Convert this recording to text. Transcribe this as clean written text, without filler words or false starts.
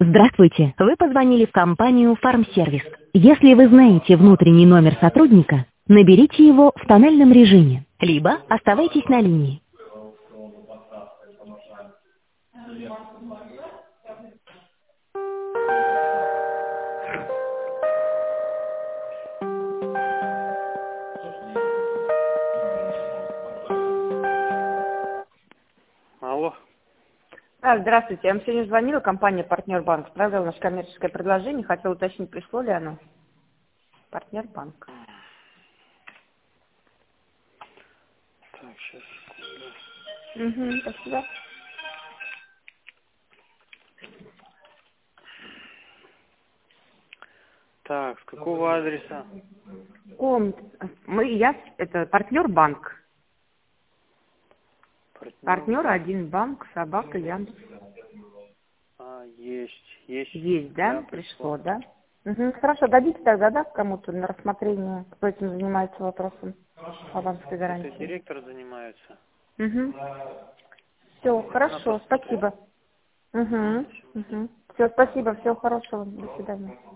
Здравствуйте, вы позвонили в компанию «Фармсервис». Если вы знаете внутренний номер сотрудника, наберите его в тональном режиме, либо оставайтесь на линии. Алло. Здравствуйте. Я вам сегодня звонила, компания «Партнер Банк». Отправила наше коммерческое предложение. Хотела уточнить, пришло ли оно. «Партнер Банк». Так, сейчас. Спасибо. Так, с какого адреса? Это «Партнер Банк». Партнер Банк. один банк, собака, Яндекс. Есть. Есть, да? Да, Пришло, да? Хорошо, дадите тогда, да, кому-то на рассмотрение, кто этим занимается вопросом авансовой Это гарантии. директор занимается. Все, Она хорошо, просто. спасибо. Все, спасибо, всего хорошего, до свидания.